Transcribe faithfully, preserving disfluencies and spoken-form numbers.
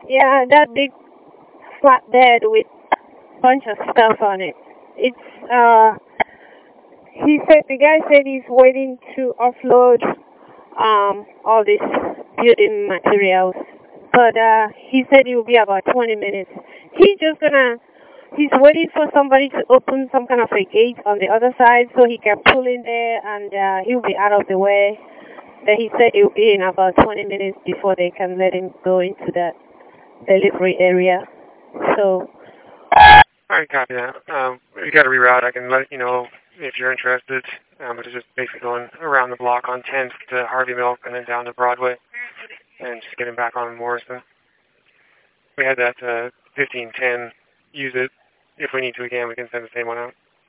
Yeah, that big flatbed with bunch of stuff on it. It's uh he said the guy said he's waiting to offload um all these building materials. But uh he said it will be about twenty minutes. He's just gonna he's waiting for somebody to open some kind of a gate on the other side so he can pull in there and uh he'll be out of the way. Then he said it will be in about twenty minutes before they can let him go into that delivery area. So All right, copy that. Um, we got to reroute. I can let you know if you're interested. Um, but it's just basically going around the block on tenth to Harvey Milk and then down to Broadway and just getting back on Morrison. We had that uh, fifteen ten. Use it. If we need to again, we can send the same one out.